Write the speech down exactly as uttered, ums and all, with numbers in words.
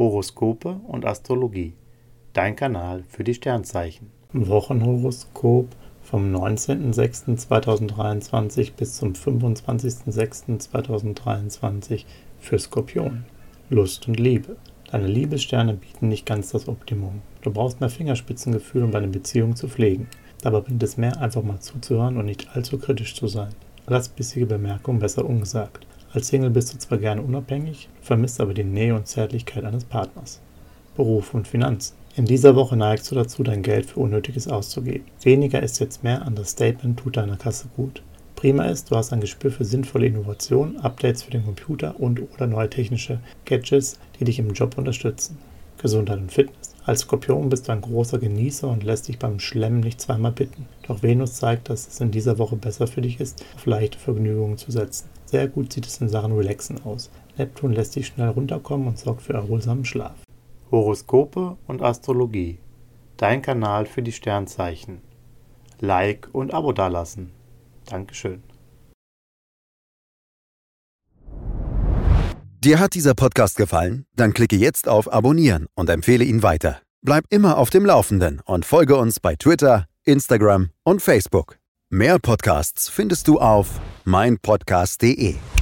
Horoskope und Astrologie. Dein Kanal für die Sternzeichen. Wochenhoroskop vom neunzehnten sechsten zweitausenddreiundzwanzig bis zum fünfundzwanzigsten sechsten zweitausenddreiundzwanzig für Skorpion. Lust und Liebe. Deine Liebessterne bieten nicht ganz das Optimum. Du brauchst mehr Fingerspitzengefühl, um deine Beziehung zu pflegen. Dabei bringt es mehr, einfach mal zuzuhören und nicht allzu kritisch zu sein. Lass bissige Bemerkungen besser ungesagt. Als Single bist du zwar gerne unabhängig, vermisst aber die Nähe und Zärtlichkeit eines Partners. Beruf und Finanzen. In dieser Woche neigst du dazu, dein Geld für Unnötiges auszugeben. Weniger ist jetzt mehr, Understatement tut deiner Kasse gut. Prima ist, du hast ein Gespür für sinnvolle Innovationen, Updates für den Computer und oder neue technische Gadgets, die dich im Job unterstützen. Gesundheit und Fitness. Als Skorpion bist du ein großer Genießer und lässt dich beim Schlemmen nicht zweimal bitten. Doch Venus zeigt, dass es in dieser Woche besser für dich ist, auf leichte Vergnügungen zu setzen. Sehr gut sieht es in Sachen Relaxen aus. Neptun lässt dich schnell runterkommen und sorgt für erholsamen Schlaf. Horoskope und Astrologie. Dein Kanal für die Sternzeichen. Like und Abo dalassen. Dankeschön. Dir hat dieser Podcast gefallen? Dann klicke jetzt auf Abonnieren und empfehle ihn weiter. Bleib immer auf dem Laufenden und folge uns bei Twitter, Instagram und Facebook. Mehr Podcasts findest du auf meinpodcast punkt de.